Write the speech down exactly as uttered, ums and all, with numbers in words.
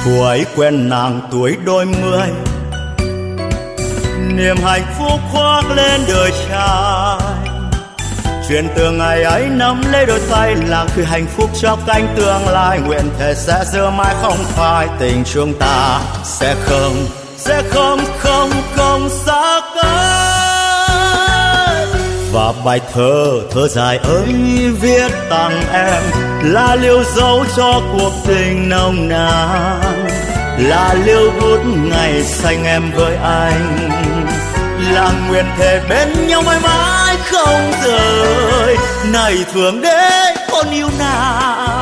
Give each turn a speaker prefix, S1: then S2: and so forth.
S1: Cô ấy quen nàng tuổi đôi mươi, niềm hạnh phúc khoác lên đời trai. Chuyện từ ngày ấy nắm lấy đôi tay là khi hạnh phúc cho cánh tương lai. Nguyện thề sẽ giữ mãi không phai, tình chúng ta sẽ không, sẽ không, không, không xa cách. Và bài thơ, thơ dài ấy viết tặng em là liều dấu cho cuộc tình nồng nàn, là liều bút ngày xanh em với anh, là nguyện thề bên nhau mãi mãi không rời. Này Thượng Đế con yêu nàng,